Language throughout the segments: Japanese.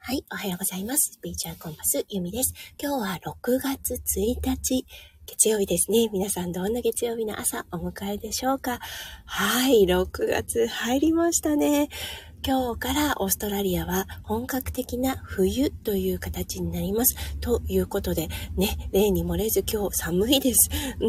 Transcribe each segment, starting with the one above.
はい、おはようございます。スピーチュアルコンパス、ゆみです。今日は6月1日、月曜日ですね。皆さんどんな月曜日の朝お迎えでしょうか？はい、6月入りましたね。今日からオーストラリアは本格的な冬という形になります。ということで、ね、例に漏れず今日寒いです。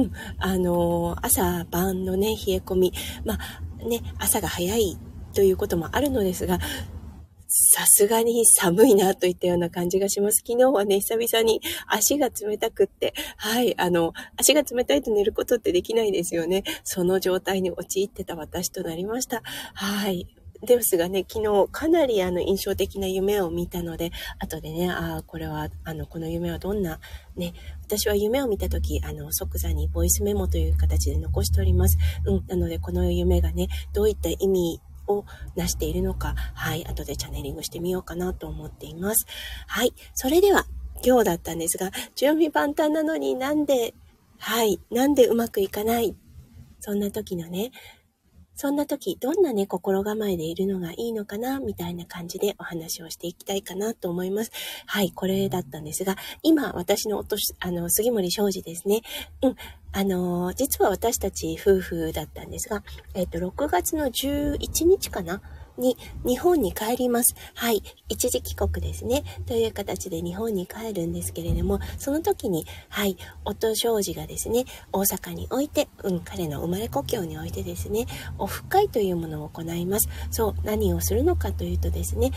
朝晩のね、冷え込み、朝が早いということもあるのですが、さすがに寒いなといったような感じがします。昨日はね、久々に足が冷たくって、はい、足が冷たいと寝ることってできないですよね。その状態に陥ってた私となりました。はい。ですがね、昨日かなり印象的な夢を見たので、後でね、これは、この夢はどんな、ね、私は夢を見たとき、即座にボイスメモという形で残しております。なので、この夢がね、どういった意味をなしているのか、はい、後でチャネリングしてみようかなと思っています。はい、それでは今日だったんですが、準備万端なのになんでうまくいかない、そんな時、どんなね、心構えでいるのがいいのかな、みたいな感じでお話をしていきたいかなと思います。はい、これだったんですが、今、私の杉森昌司ですね。実は私たち夫婦だったんですが、6月の11日かなに日本に帰ります。はい。一時帰国ですね。という形で日本に帰るんですけれども、その時に、はい、夫昌司がですね、大阪において、彼の生まれ故郷においてですね、オフ会というものを行います。そう、何をするのかというとですね、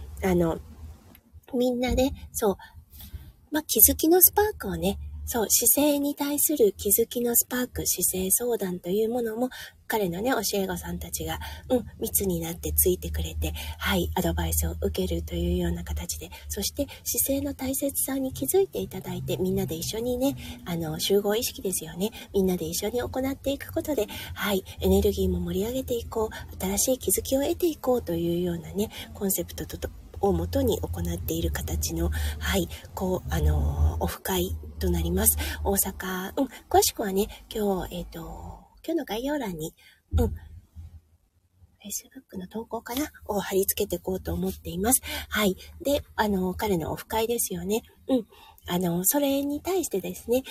みんなで、気づきのスパークをね、姿勢に対する気づきのスパーク、姿勢相談というものも、彼のね、教え子さんたちが、密になってついてくれて、はい、アドバイスを受けるというような形で、そして姿勢の大切さに気づいていただいて、みんなで一緒にね、集合意識ですよね。みんなで一緒に行っていくことで、はい、エネルギーも盛り上げていこう、新しい気づきを得ていこうというようなね、コンセプトをもとに行っている形の、はい、オフ会となります。大阪、詳しくはね、今日の概要欄に、Facebook の投稿かなを貼り付けていこうと思っています。はい。で、彼のオフ会ですよね。それに対してですね、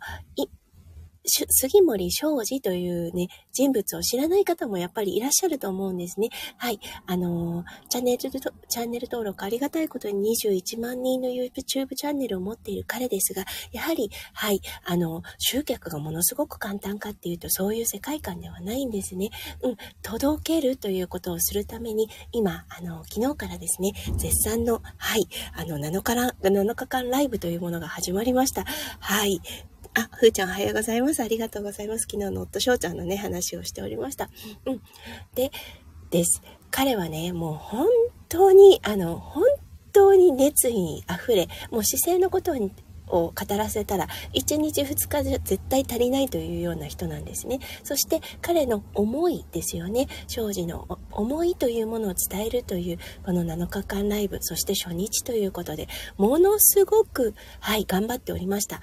杉森昌司というね、人物を知らない方もやっぱりいらっしゃると思うんですね。はい。チャンネル登録ありがたいことに21万人の YouTube チャンネルを持っている彼ですが、やはり、はい、集客がものすごく簡単かっていうと、そういう世界観ではないんですね。届けるということをするために、今、昨日からですね、絶賛の、はい、7日間ライブというものが始まりました。はい。ふーちゃんおはようございます。ありがとうございます。昨日の夫翔ちゃんのね、話をしておりました。です。彼はね、もう本当に熱意に溢れ、もう姿勢のことを語らせたら1日2日じゃ絶対足りないというような人なんですね。そして彼の思いですよね。昌司の思いというものを伝えるというこの7日間ライブ、そして初日ということでものすごく、はい、頑張っておりました。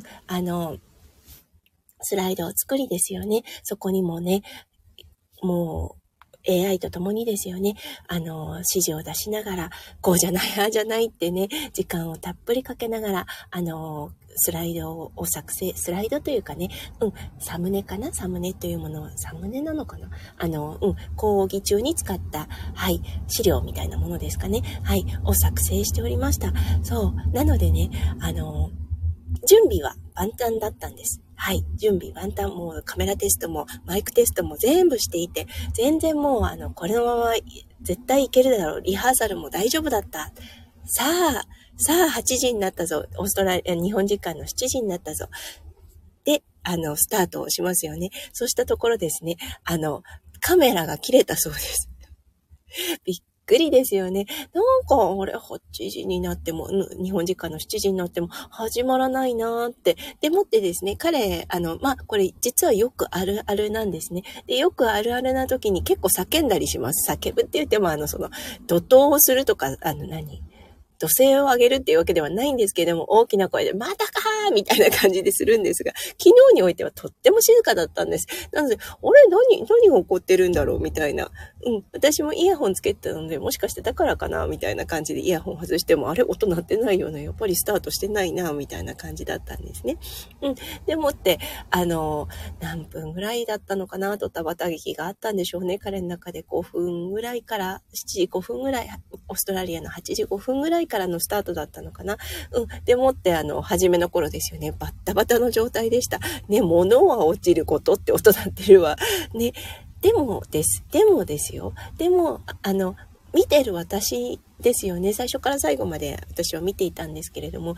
スライドを作りですよね。そこにもね、もうAI と共にですよね、指示を出しながら、こうじゃない、ああじゃないってね、時間をたっぷりかけながら、スライドをスライドというかね、サムネかな、サムネというものは、サムネなのかな、講義中に使った、はい、資料みたいなものですかね、はい、を作成しておりました。なのでね、準備は万端だったんです。はい。準備万端、もうカメラテストもマイクテストも全部していて、全然もうこれのまま絶対いけるだろう。リハーサルも大丈夫だった。さあ8時になったぞ。日本時間の7時になったぞ。で、スタートをしますよね。そうしたところですね、カメラが切れたそうです。びっくりですよね。なんか、8時になっても、日本時間の7時になっても始まらないなーって。でもってですね、彼、これ実はよくあるあるなんですね。で、よくあるあるな時に結構叫んだりします。叫ぶって言っても、怒涛をするとか、 土星を上げるっていうわけではないんですけれども、大きな声で、またかーみたいな感じでするんですが、昨日においてはとっても静かだったんです。なので、何が起こってるんだろうみたいな。私もイヤホンつけてたので、もしかしてだからかなみたいな感じでイヤホン外しても、あれ音鳴ってないよね。やっぱりスタートしてないなみたいな感じだったんですね。でもって、何分ぐらいだったのかなとたばた劇があったんでしょうね。彼の中で5分ぐらいから7時5分ぐらい、オーストラリアの8時5分ぐらいからのスタートだったのかな。でもって初めの頃ですよね。バッタバタの状態でした。ね、物は落ちることって音鳴ってるわ。ね、でもですよ。でも、見てる私ですよね。最初から最後まで私は見ていたんですけれども、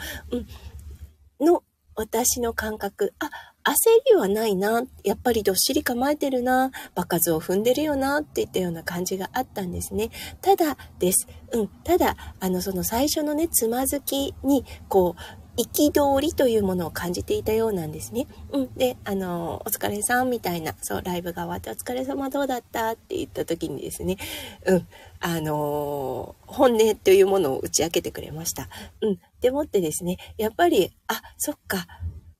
私の感覚、焦りはないな、やっぱりどっしり構えてるな、場数を踏んでるよなっていったような感じがあったんですね。ただです。ただ、その最初のね、つまずきに、憤りというものを感じていたようなんですね。で、お疲れさんみたいな、そう、ライブが終わってお疲れ様どうだったって言った時にですね、本音というものを打ち明けてくれました。でもってですね、やっぱり、そっか、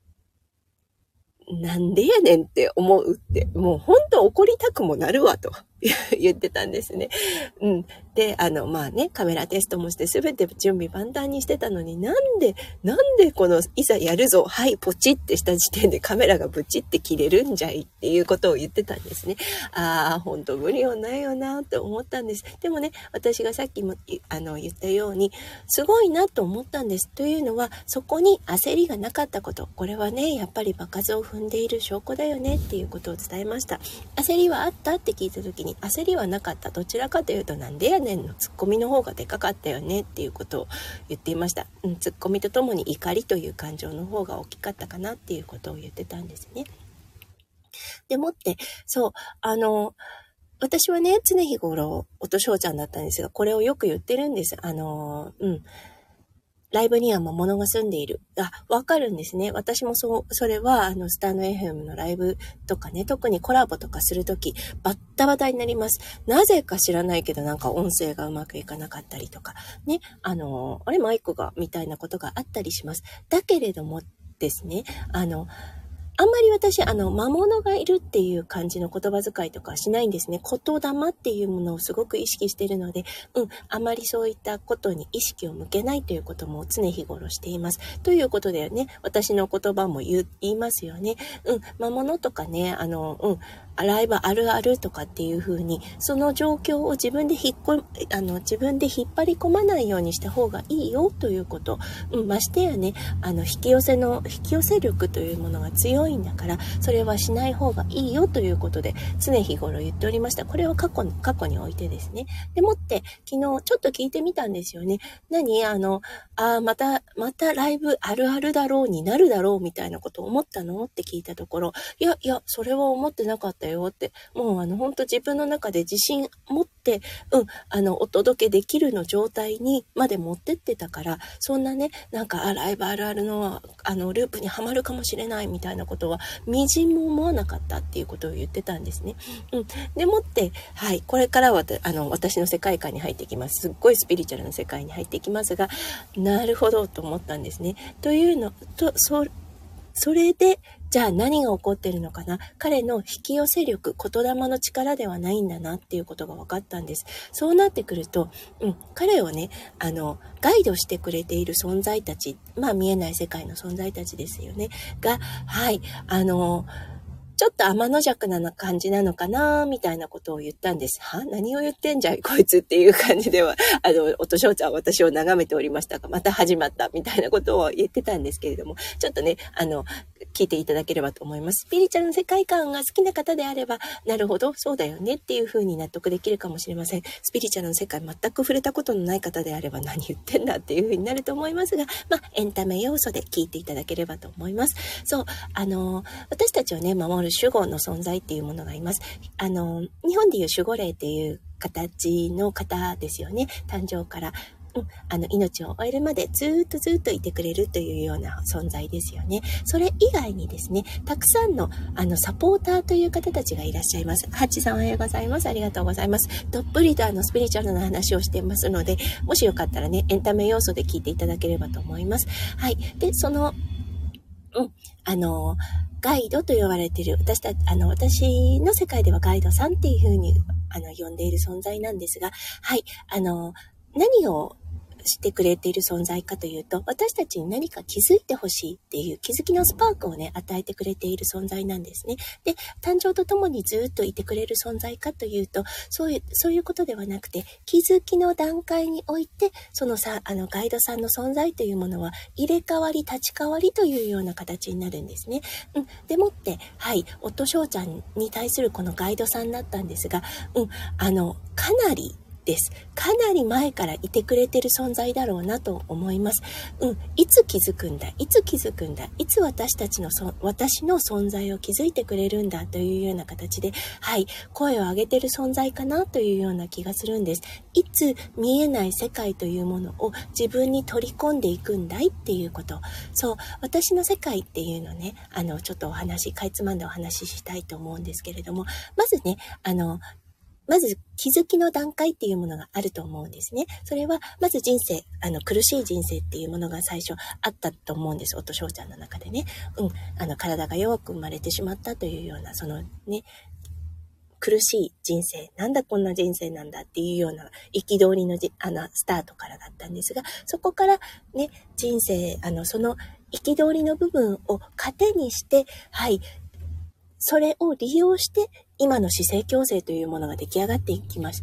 なんでやねんって思うって、もう本当怒りたくもなるわと言ってたんですね。で、カメラテストもして全て準備万端にしてたのに、なんでこのいざやるぞ、はい、ポチってした時点でカメラがブチって切れるんじゃいっていうことを言ってたんですね。本当無理はないよなと思ったんです。でもね、私がさっきも言ったように、すごいなと思ったんです。というのは、そこに焦りがなかったこと。これはね、やっぱり場数を踏んでいる証拠だよねっていうことを伝えました。焦りはあったって聞いた時に、焦りはなかった。どちらかというと、なんでやねんのツッコミの方がでかかったよねっていうことを言っていました。ツッコミとともに怒りという感情の方が大きかったかなっていうことを言ってたんですね。でもって、そう、私はね、常日頃、音翔ちゃんだったんですが、これをよく言ってるんです。ライブには魔物が住んでいる。わかるんですね。私もそれは、スタンド FM のライブとかね、特にコラボとかするとき、バッタバタになります。なぜか知らないけど、なんか音声がうまくいかなかったりとか、ね、マイクが、みたいなことがあったりします。だけれどもですね、あんまり私、魔物がいるっていう感じの言葉遣いとかしないんですね。言霊っていうものをすごく意識しているので、あまりそういったことに意識を向けないということも常日頃しています。ということでね、私の言葉も言いますよね。魔物とかね、ライブあるあるとかっていう風に、その状況を自分で引っ張り込まないようにした方がいいよということ。ましてやね、引き寄せ力というものが強いんだから、それはしない方がいいよということで、常日頃言っておりました。これは過去においてですね。でもって、昨日ちょっと聞いてみたんですよね。またライブあるあるだろうになるだろうみたいなことを思ったのって聞いたところ、いや、それは思ってなかったよって、もう本当自分の中で自信持って、お届けできるの状態にまで持ってってたから、そんなね、なんかライブあるあるのループにはまるかもしれないみたいなことはみじんも思わなかったっていうことを言ってたんですね。でもって、はい、これからは私の世界観に入ってきます。すっごいスピリチュアルな世界に入ってきますが、なるほどと思ったんですね。というのと、それで、じゃあ何が起こってるのかな？彼の引き寄せ力、言霊の力ではないんだなっていうことが分かったんです。そうなってくると、彼をね、ガイドしてくれている存在たち、見えない世界の存在たちですよね。が、はい、ちょっと天の弱な感じなのかなみたいなことを言ったんです。何を言ってんじゃいこいつっていう感じでは、音翔ちゃんは私を眺めておりましたが、また始まったみたいなことを言ってたんですけれども、ちょっとね、聞いていただければと思います。スピリチュアルの世界観が好きな方であれば、なるほど、そうだよねっていう風に納得できるかもしれません。スピリチュアルの世界全く触れたことのない方であれば、何言ってんだっていう風になると思いますが、エンタメ要素で聞いていただければと思います。そう、私たちをね、守る守護の存在っていうものがいます。日本でいう守護霊っていう形の方ですよね。誕生から命を終えるまでずっといてくれるというような存在ですよね。それ以外にですね、たくさんのサポーターという方たちがいらっしゃいます。ハッチさんおはようございます。ありがとうございます。どっぷりとスピリチュアルな話をしていますので、もしよかったらね、エンタメ要素で聞いていただければと思います。はい。で、ガイドと呼ばれている、私の世界ではガイドさんっていう風に、呼んでいる存在なんですが、はい。何をしてくれている存在かというと、私たちに何か気づいてほしいっていう気づきのスパークをね、与えてくれている存在なんですね。で、誕生とともにずっといてくれる存在かというと、そういうことではなくて、気づきの段階において、ガイドさんの存在というものは入れ替わり立ち替わりというような形になるんですね。でもって、はい、夫翔ちゃんに対するこのガイドさんだったんですが、かなりです。かなり前からいてくれてる存在だろうなと思います。いつ気づくんだ、いつ私の存在を気づいてくれるんだというような形で、はい、声を上げてる存在かなというような気がするんです。いつ見えない世界というものを自分に取り込んでいくんだいっていうこと。そう、私の世界っていうのね、ちょっとかいつまんでお話ししたいと思うんですけれども、まずね、まず気づきの段階っていうものがあると思うんですね。それは、まず人生、苦しい人生っていうものが最初あったと思うんです。夫翔ちゃんの中でね。体が弱く生まれてしまったというような、苦しい人生、なんだこんな人生なんだっていうような憤りのスタートからだったんですが、そこからね、人生、その憤りの部分を糧にして、はい、それを利用して、今の姿勢矯正というものが出来上がってきました。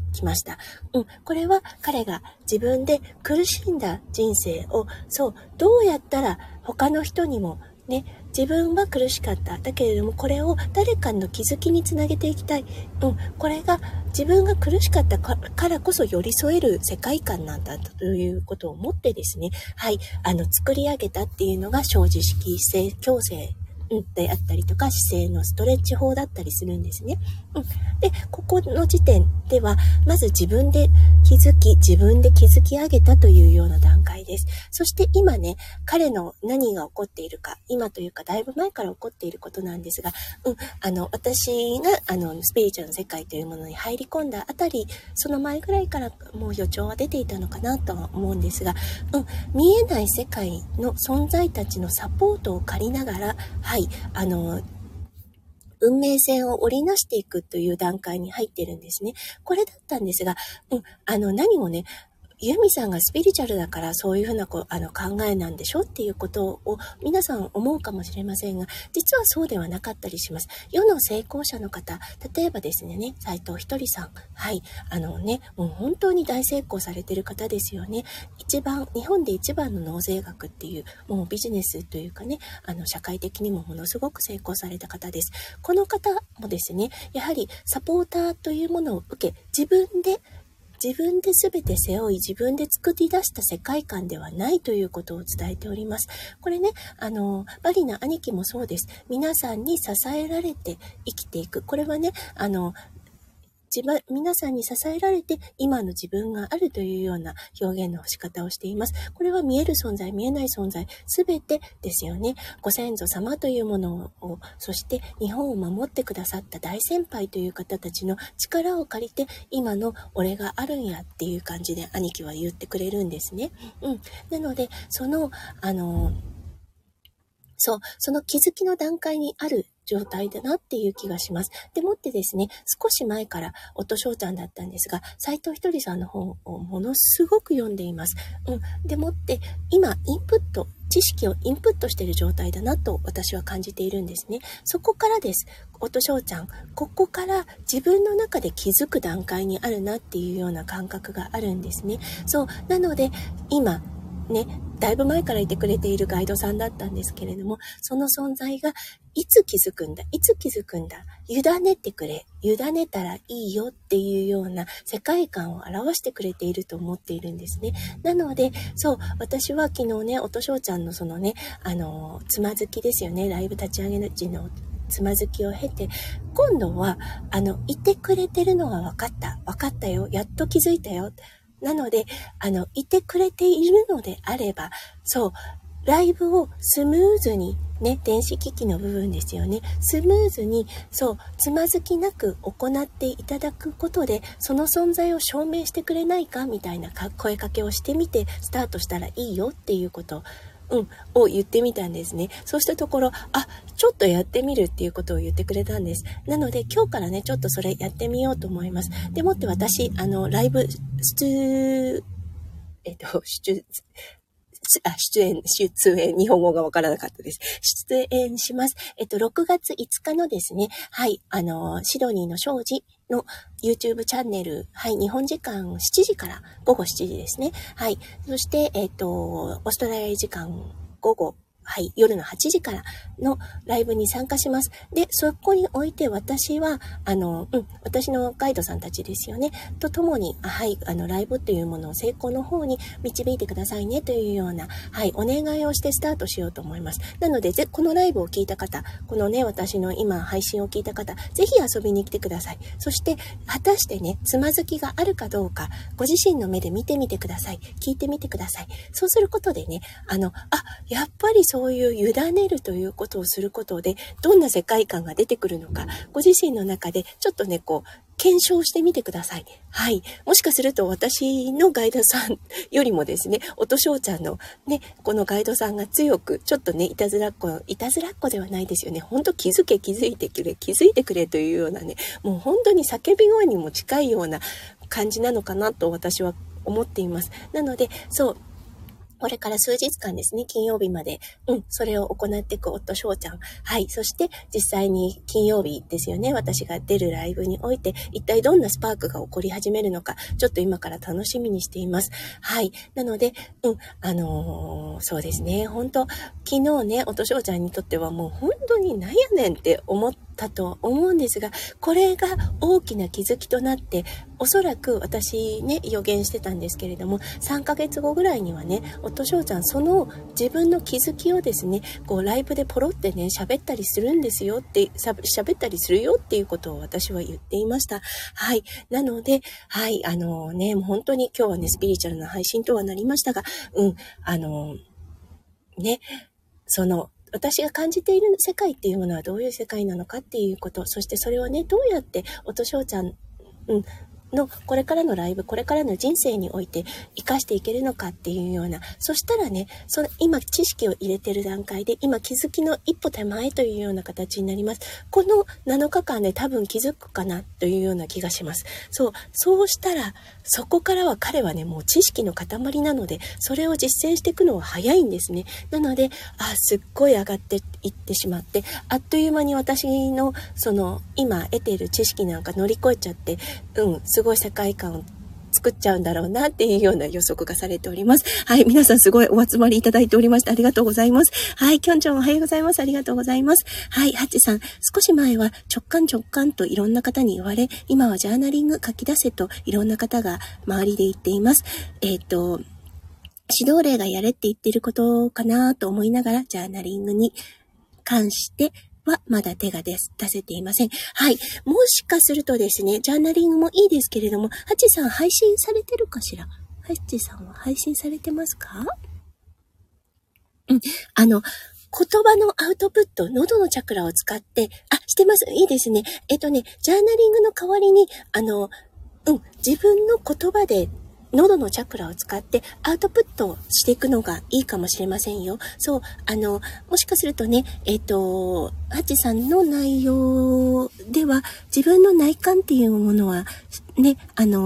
これは彼が自分で苦しんだ人生を、どうやったら他の人にもね、自分は苦しかった。だけれども、これを誰かの気づきにつなげていきたい。これが自分が苦しかったからこそ寄り添える世界観なんだということを思ってですね、はい、作り上げたっていうのが小知識姿勢矯正であったりとか、姿勢のストレッチ法だったりするんですね。で、ここの時点では、まず自分で自分で気づき上げたというような段階です。そして今ね、彼の何が起こっているか、今というかだいぶ前から起こっていることなんですが、私がスピリチュアルの世界というものに入り込んだあたり、その前ぐらいからもう予兆は出ていたのかなとは思うんですが、見えない世界の存在たちのサポートを借りながら、はい、運命線を織りなしていくという段階に入っているんですね。これだったんですが、何もね、ユミさんがスピリチュアルだからそういうふうな考えなんでしょっていうことを皆さん思うかもしれませんが、実はそうではなかったりします。世の成功者の方、例えばですね、斉藤ひとりさん。はい。もう本当に大成功されている方ですよね。日本で一番の納税額っていう、もうビジネスというかね、社会的にもものすごく成功された方です。この方もですね、やはりサポーターというものを受け、自分で全て背負い、自分で作り出した世界観ではないということを伝えております。これね、バリの兄貴もそうです。皆さんに支えられて生きていく。これはね、皆さんに支えられて今の自分があるというような表現の仕方をしています。これは見える存在、見えない存在、すべてですよね。ご先祖様というものを、そして日本を守ってくださった大先輩という方たちの力を借りて、今の俺があるんやっていう感じで兄貴は言ってくれるんですね。なので、その気づきの段階にある状態だなっていう気がします。でもってですね、少し前から夫翔ちゃんだったんですが、斉藤ひとりさんの本をものすごく読んでいます。でもって今知識をインプットしている状態だなと私は感じているんですね。そこからです。夫翔ちゃん、ここから自分の中で気づく段階にあるなっていうような感覚があるんですね。なので今ね、だいぶ前からいてくれているガイドさんだったんですけれども、その存在がいつ気づくんだ、委ねてくれ、委ねたらいいよっていうような世界観を表してくれていると思っているんですね。なので、私は昨日ね、音翔ちゃんのそのね、つまずきですよね、ライブ立ち上げの時のつまずきを経て、今度は、いてくれてるのが分かったよ、やっと気づいたよ。 なので、いてくれているのであれば、そう、ライブをスムーズにね、電子機器の部分ですよね。スムーズに、そう、つまずきなく行っていただくことで、その存在を証明してくれないかみたいな声かけをしてみて、スタートしたらいいよっていうことを言ってみたんですね。そうしたところ、ちょっとやってみるっていうことを言ってくれたんです。なので今日からね、ちょっとそれやってみようと思います。でもって私、ライブ出演、日本語がわからなかったです。出演します。6月5日のですね、はい、シドニーの庄司の YouTube チャンネル、はい、日本時間7時から午後7時ですね。はい。そして、オーストラリア時間午後、はい、夜の8時からのライブに参加します。で、そこにおいて私は、私のガイドさんたちですよね、と共に、はい、ライブというものを成功の方に導いてくださいねというような、はい、お願いをしてスタートしようと思います。なので、このライブを聞いた方、このね、私の今配信を聞いた方、ぜひ遊びに来てください。そして、果たしてね、つまずきがあるかどうか、ご自身の目で見てみてください。聞いてみてください。そうすることでね、やっぱりそういう委ねるということをすることで、どんな世界観が出てくるのか、ご自身の中でちょっとね、検証してみてください。はい。もしかすると私のガイドさんよりもですね、音翔ちゃんのね、このガイドさんが強く、ちょっとね、いたずらっ子ではないですよね。ほんと気づいてくれというようなね、もう本当に叫び声にも近いような感じなのかなと私は思っています。なので、そう、これから数日間ですね、金曜日まで、それを行っていく夫翔ちゃん。はい。そして、実際に金曜日ですよね、私が出るライブにおいて、一体どんなスパークが起こり始めるのか、ちょっと今から楽しみにしています。はい。なので、そうですね、本当昨日ね、夫翔ちゃんにとってはもう本当になんやねんって思ったと思うんですが、これが大きな気づきとなって、おそらく私ね、予言してたんですけれども、3ヶ月後ぐらいにはね、夫翔ちゃん、その自分の気づきをですね、ライブでポロってね、喋ったりするよっていうことを私は言っていました。はい。なので、はい、もう本当に今日はね、スピリチュアルな配信とはなりましたが、私が感じている世界っていうものはどういう世界なのかっていうこと、そしてそれをね、どうやって音翔ちゃん、のこれからのライブ、これからの人生において生かしていけるのかっていうような、そしたらね、今知識を入れてる段階で、今気づきの一歩手前というような形になります。この7日間で多分気づくかなというような気がします。そうしたら、そこからは彼はね、もう知識の塊なので、それを実践していくのは早いんですね。なので、すっごい上がっていってしまって、あっという間に私の今得ている知識なんか乗り越えちゃって、すごい世界観を作っちゃうんだろうなっていうような予測がされております。はい、皆さんすごいお集まりいただいておりましてありがとうございます。はい、きょんちゃんおはようございます。ありがとうございます。はい、ハッチさん、少し前は直感といろんな方に言われ、今はジャーナリング書き出せといろんな方が周りで言っています。指導例がやれって言ってることかなと思いながら、ジャーナリングに関してはまだ手が出せていません。はい。もしかするとですね、ジャーナリングもいいですけれども、ハッチさん配信されてるかしら？ハッチさんは配信されてますか？言葉のアウトプット、喉のチャクラを使って、してます。いいですね。ジャーナリングの代わりに、自分の言葉で喉のチャクラを使ってアウトプットをしていくのがいいかもしれませんよ。そう、もしかするとね、ハッチさんの内容では自分の内観っていうものはね、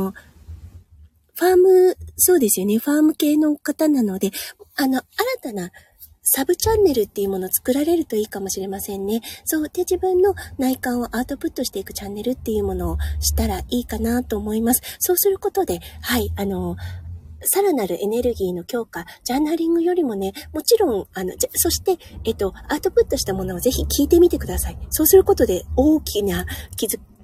そうですよね、ファーム系の方なので、新たなサブチャンネルっていうものを作られるといいかもしれませんね。そう。で、自分の内観をアウトプットしていくチャンネルっていうものをしたらいいかなと思います。そうすることで、はい、さらなるエネルギーの強化、ジャーナリングよりもね、もちろん、そして、アウトプットしたものをぜひ聞いてみてください。そうすることで大きな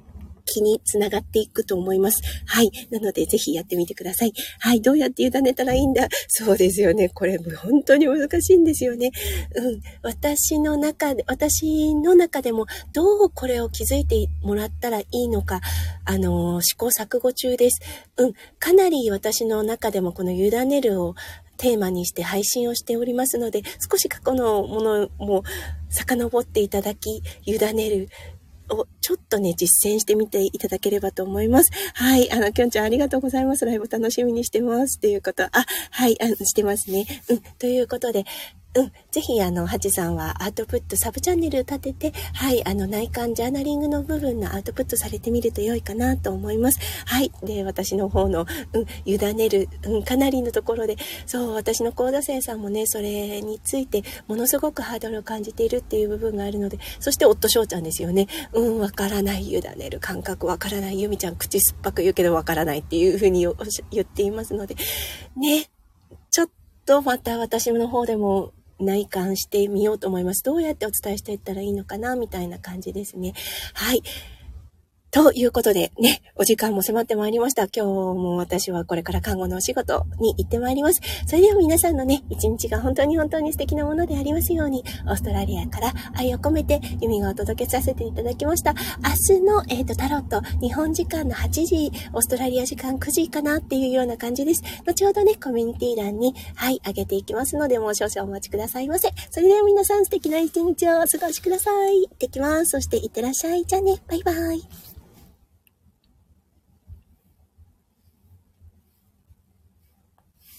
気につながっていくと思います。はい。なので、ぜひやってみてください。はい。どうやって委ねたらいいんだ。そうですよね。これ、本当に難しいんですよね。私の中でも、どうこれを気づいてもらったらいいのか、試行錯誤中です。かなり私の中でもこの委ねるをテーマにして配信をしておりますので、少し過去のものも遡っていただき、委ねるをちょっとね、実践してみていただければと思います。はい。きょんちゃんありがとうございます。ライブ楽しみにしてます。っていうこと。はい。してますね。ということで、ぜひ、ハチさんはアウトプット、サブチャンネル立てて、はい、内観ジャーナリングの部分のアウトプットされてみると良いかなと思います。はい。で、私の方の、委ねる、かなりのところで、そう、私の講座生さんもね、それについて、ものすごくハードルを感じているっていう部分があるので、そして、夫翔ちゃんですよね。わからない、委ねる感覚わからない、ゆみちゃん口酸っぱく言うけどわからないっていうふうに言っていますので、ね、ちょっとまた私の方でも、内観してみようと思います。どうやってお伝えしていったらいいのかなみたいな感じですね。はい。ということでね、お時間も迫ってまいりました。今日も私はこれから看護のお仕事に行ってまいります。それでは皆さんのね、一日が本当に本当に素敵なものでありますように、オーストラリアから愛を込めてユミがお届けさせていただきました。明日の、タロット、日本時間の8時、オーストラリア時間9時かなっていうような感じです。後ほどね、コミュニティ欄に、はい、上げていきますので、もう少々お待ちくださいませ。それでは皆さん素敵な一日をお過ごしください。行ってきます。そして行ってらっしゃい。じゃあね、バイバイ。